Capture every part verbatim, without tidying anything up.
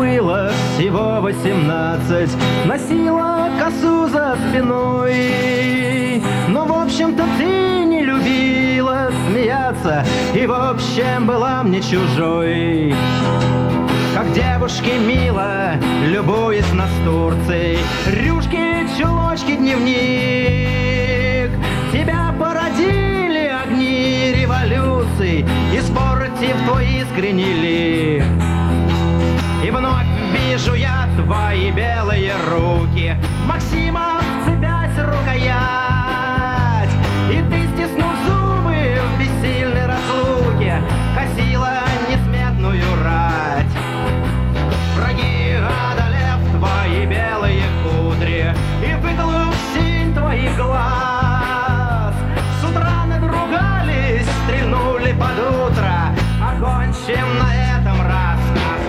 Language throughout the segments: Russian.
было всего восемнадцать, носила косу за спиной. Но в общем-то ты не любила смеяться и в общем была мне чужой. Как девушке мило, любуясь настурцей, рюшки, чулочки, дневник. Тебя породили огни революций, испортив твой искренний лик. И вновь вижу я твои белые руки, Максима, вцепясь в рукоять. И ты, стиснув зубы в бессильной разлуке, косила несметную рать. Враги, одолев твои белые кудри и выколов синь твоих глаз, с утра надругались, стрельнули под утро. Окончим на этом рассказ.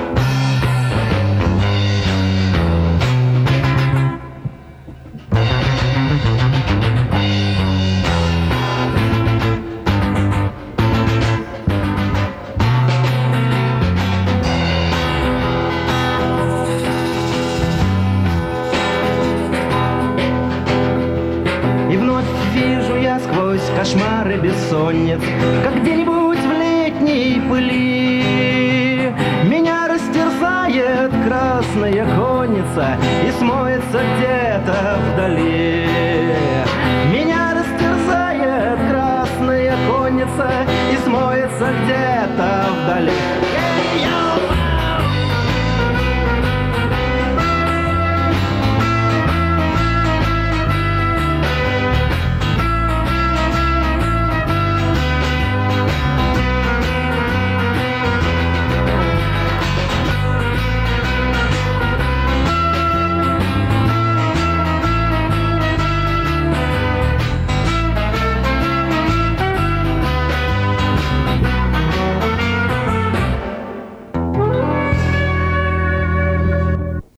Кошмары бессонниц, как где-нибудь в летней пыли. Меня растерзает красная конница и смоется где-то вдали.